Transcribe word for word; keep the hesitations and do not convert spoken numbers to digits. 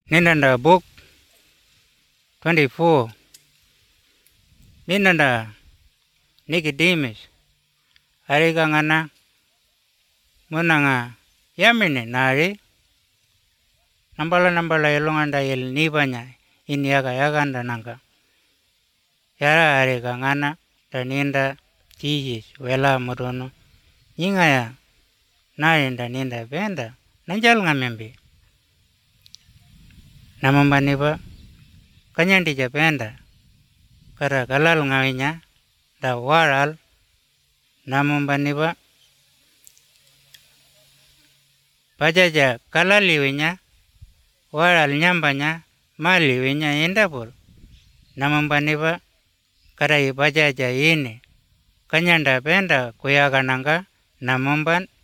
Ninanda book twenty-four. Ninanda Nicodemus. Ariga ngana munanga yamine nari. Nambala nambala yelonganda yel nibanya in yaga yaganda nanga. Yara ariga ngana taninda Jesus wela murono. Nyingaya narinda ninda benda nanjal ngamembe. Namamba niba kanyandi japenda kara kalal ngawinya da waral namamba niba pajaja kalaliwinya waral nyambanya maliwinya indapur namamba niba kara ipajaja ini kanyanda penda kuyagananga namamba